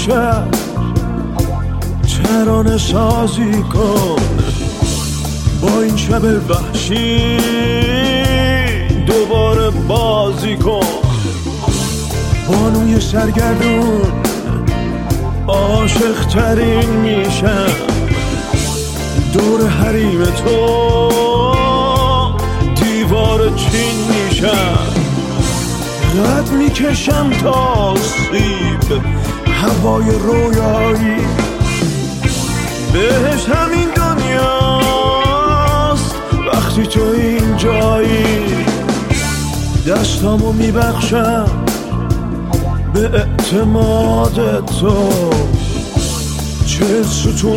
امشب ترانه سازی کن، با این شب وحشی دوباره بازی کن. بانوی سرگردون عاشق ترین میشم، دور حریم تو دیوار چین میشم. قد میکشم تا سیب هوای رویایی، بهش همین دنیاست وقتی تو اینجایی. دستامو میبخشم به اعتماد تو، 40 ستون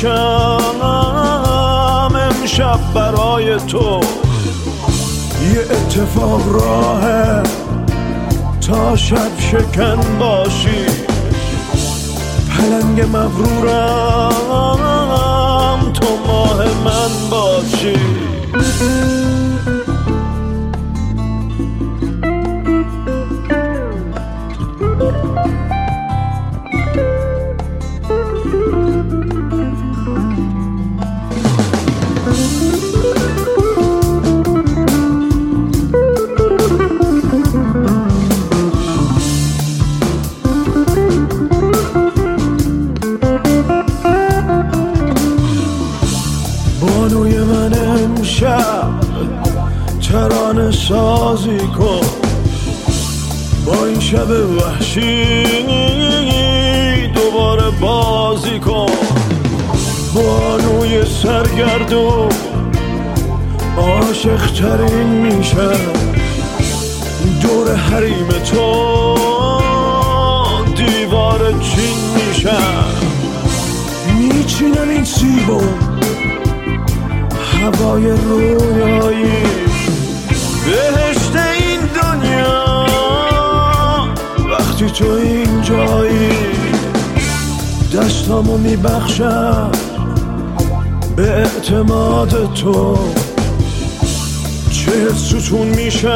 میشم امشب برای تو. یه اتفاق راهه تا شب شکن باشی، پلنگ مغرورم تو ماه من باشی. بانوی من امشب ترانه سازی کن، با این شب وحشی دوباره بازی کن. بانوی سرگردون عاشق ترین میشم، دور حریم تو دیوار چین میشم. میچینم این سیبو هوای رویایی، بهشت این دنیا وقتی تو اینجایی. دستامو میبخشم به اعتماد تو، 40 ستون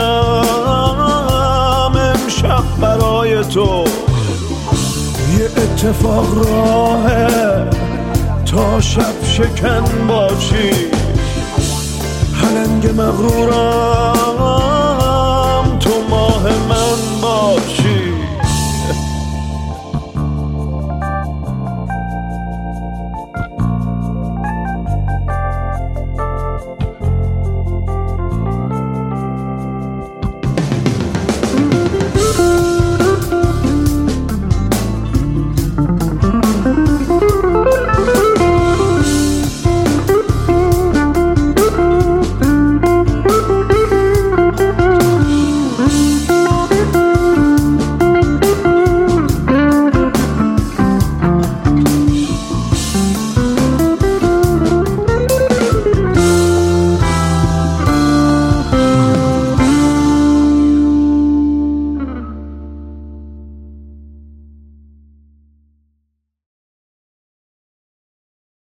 میشم امشب برای تو. یه اتفاق راهه تا شب شکن باشی، پلنگ مغرورم تو ماه من باشی.